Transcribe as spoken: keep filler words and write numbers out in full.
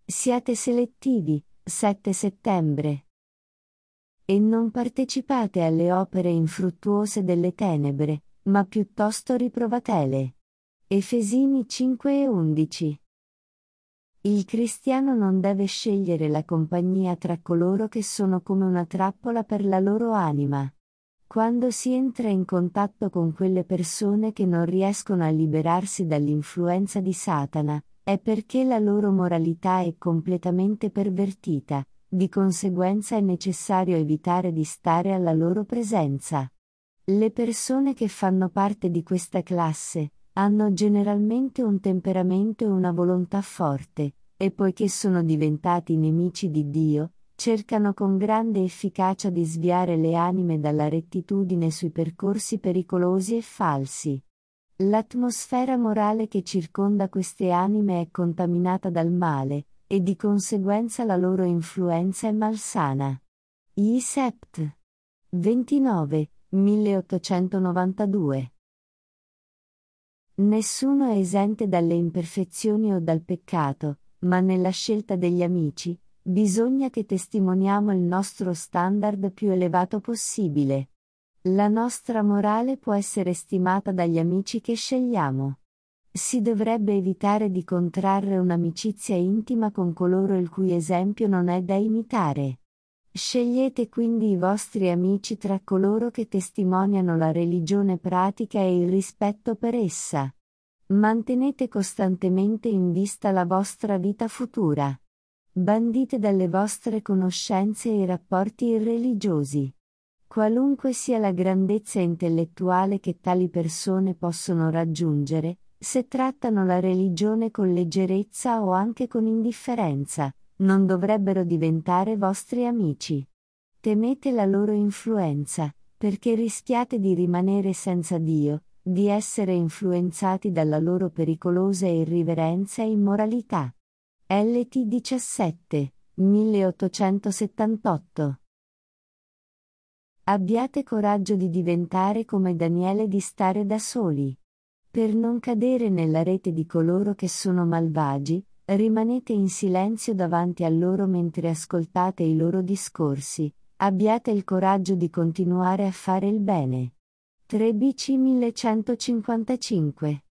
Siate selettivi, sette settembre. E non partecipate alle opere infruttuose delle tenebre, ma piuttosto riprovatele. Efesini cinque e undici. Il cristiano non deve scegliere la compagnia tra coloro che sono come una trappola per la loro anima. Quando si entra in contatto con quelle persone che non riescono a liberarsi dall'influenza di Satana, è perché la loro moralità è completamente pervertita, di conseguenza è necessario evitare di stare alla loro presenza. Le persone che fanno parte di questa classe hanno generalmente un temperamento e una volontà forte, e poiché sono diventati nemici di Dio, cercano con grande efficacia di sviare le anime dalla rettitudine sui percorsi pericolosi e falsi. L'atmosfera morale che circonda queste anime è contaminata dal male, e di conseguenza la loro influenza è malsana. I Sept. ventinove, milleottocentonovantadue. Nessuno è esente dalle imperfezioni o dal peccato, ma nella scelta degli amici, bisogna che testimoniamo il nostro standard più elevato possibile. La nostra morale può essere stimata dagli amici che scegliamo. Si dovrebbe evitare di contrarre un'amicizia intima con coloro il cui esempio non è da imitare. Scegliete quindi i vostri amici tra coloro che testimoniano la religione pratica e il rispetto per essa. Mantenete costantemente in vista la vostra vita futura. Bandite dalle vostre conoscenze i rapporti irreligiosi. Qualunque sia la grandezza intellettuale che tali persone possono raggiungere, se trattano la religione con leggerezza o anche con indifferenza, non dovrebbero diventare vostri amici. Temete la loro influenza, perché rischiate di rimanere senza Dio, di essere influenzati dalla loro pericolosa irriverenza e immoralità. L T diciassette, milleottocentosettantotto. Abbiate coraggio di diventare come Daniele e di stare da soli. Per non cadere nella rete di coloro che sono malvagi, rimanete in silenzio davanti a loro mentre ascoltate i loro discorsi. Abbiate il coraggio di continuare a fare il bene. tre B C millecentocinquantacinque.